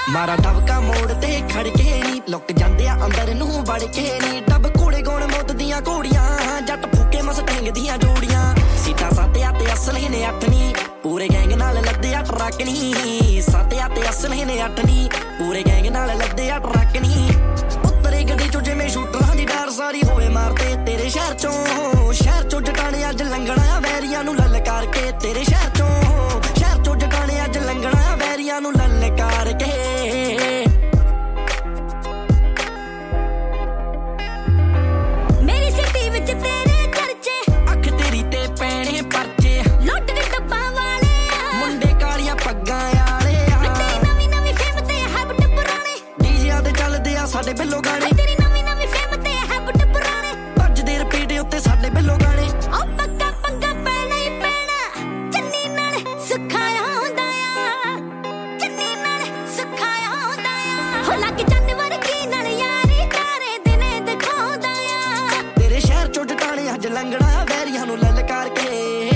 ਮਾਰਾ ਡਬਕਾ ਮੋੜ ਤੇ ਖੜ ਕੇ ਨੀ ਲੁੱਕ ਜਾਂਦੇ ਆ ਅੰਦਰ ਨੂੰ ਵੜ ਕੇ ਨੀ ਡੱਬ ਕੋਲੇ ਗੋਣ ਮੁੱਦ ਦੀਆਂ ਘੋੜੀਆਂ ਜੱਟ ਫੂਕੇ ਮਸਟੈਂਗ ਦੀਆਂ ਜੋੜੀਆਂ ਸੀਟਾਂ ਸਾਤਿਆ ਤੇ ਅਸਲੇ ਨੇ ਅੱਠ ਨੀ ਪੂਰੇ ਗੈਂਗ ਨਾਲ ਲੱਦੇ ਆ ਟਰੱਕ ਨੀ ਸਾਤਿਆ ਤੇ ਅਸਲੇ ਨੇ ਅੱਠ ਨੀ ਪੂਰੇ ਗੈਂਗ ਨਾਲ ਲੱਦੇ ਆ ਟਰੱਕ ਨੀ ਉੱਤਰੇ ਗੱਡੀ ਚੋਂ ਜਿਵੇਂ ਸ਼ੂਟਰਾਂ ਦੀ ਡਾਰ ਸਾਰੀ ਹੋਵੇ ਮਾਰਤੇ ਤੇਰੇ ਸ਼ਹਿਰ ਚੋਂ ਜਟਾਣੇ ਅੱਜ ਲੰਘਣਾ ਵੈਰੀਆਂ ਨੂੰ ਲਲਕਾਰ ਕੇ ਤੇਰੇ ਸ਼ਹਿਰ ਚੋਂ ਜਟਾਣੇ ਅੱਜ ਲੰਘਣਾ ਵੈਰੀਆਂ ਨੂੰ ਲਲਕਾਰ ਕੇ ਮੇਰੀ ਸਿੱਟੀ ਵਿੱਚ ਤੇਰੇ ਚਰਚੇ ਅੱਖ ਤੇਰੀ ਤੇ ਪੈਣੇ ਪਰਚੇ ਲੁੱਟ ਦੇ ਡੱਬਾਂ ਵਾਲੇ ਮੁੰਡੇ ਕਾਲੀਆਂ ਪੱਗਾਂ ਵਾਲੇ ਨਵੀਂ ਫੇਮ ਤੇ ਹੈਬਿਟ ਪੁਰਾਣੇ ਡੀਜਿਆਂ ਤੇ ਚੱਲਦੇ ਆ ਸਾਡੇ ਬਿੱਲੋ ਗਾਣੇ ਤੇਰੀ ਨਵੀਂ ਫੇਮ ਤੇ ਹੈਬਿਟ ਪੁਰਾਣੇ ਭੱਜਦੇ ਰਿਪੀਟ ਉੱਤੇ ਸਾਡੇ ਬਿੱਲੋ ਗਾਣੇ ਉਹ ਪੱਗਾ ਪੈਣਾ ਹੀ ਪੈਣਾ ਚੰਨੀ ਨਾਲ ਸੁਖਾਇਆ ਹੁੰਦਾ ਆ ਚੰਨੀ ਨਾਲ ਸੁਖਾਇਆ ਹੁੰਦਾ ਆ ਹੋ ਲੱਗ ਚੰਨ ਵਰਗੀ ਨਾਲ ਯਾਰੀ ਤਾਰੇ ਦਿਨੇ ਦਿਖਾਉਂਦਾ ਆ ਤੇਰੇ ਸ਼ਹਿਰ ਚੋਂ ਜਟਾਣੇ ਅੱਜ ਲੰਘਣਾ ਵੈਰੀਆਂ ਨੂੰ ਲਲਕਾਰ ਕੇ